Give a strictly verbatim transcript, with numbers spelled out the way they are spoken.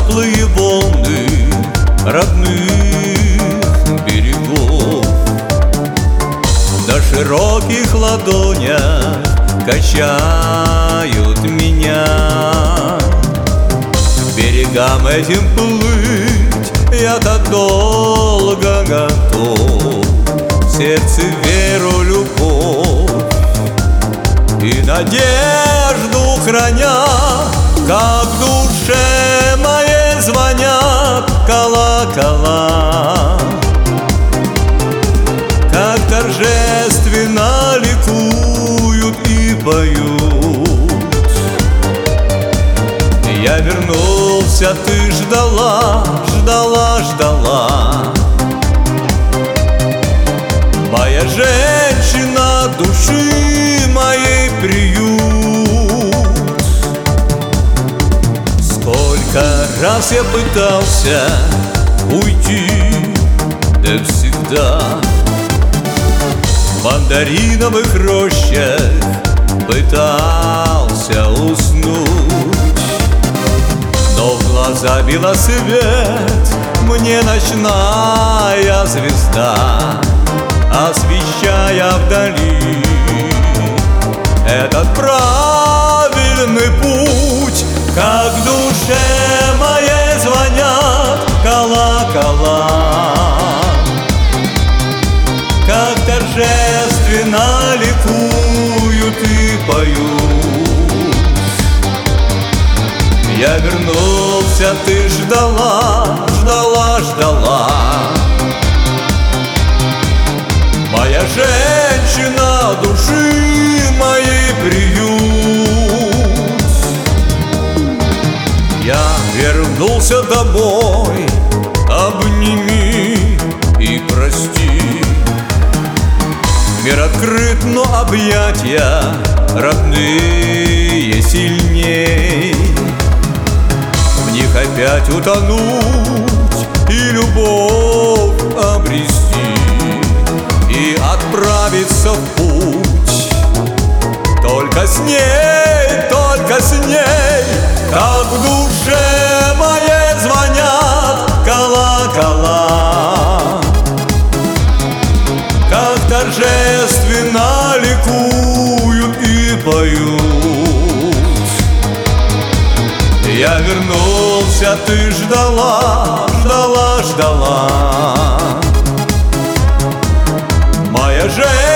теплые волны родных берегов. На широких ладонях качают меня. К берегам этим плыть я так долго готов. В сердце веру, любовь и надежду храня, как в душе моей звонят колокола, как торжественно ликуют и поют. Я вернулся, ты ждала, ждала, ждала. Моя женщина, души моей приют. Сколько раз я пытался уйти, да всегда в мандариновых рощах пытался уснуть. Но в глаза била свет мне ночная звезда, освещая вдали этот правильный путь. Как в душе моей звонят колокола, как торжественно ликуют и поют. Я вернулся, ты ждала, ждала, ждала. Моя женщина, души моей приют. Я вернулся домой, обними и прости. Мир открыт, но объятия родные сильней. В них опять утонуть и любовь обрести, и отправиться в путь. Только с ней, только с ней, как в душе моей звонят колокола, как торжественно ликуют и поют. Я вернулся, ты ждала, ждала, ждала. Моя женщина,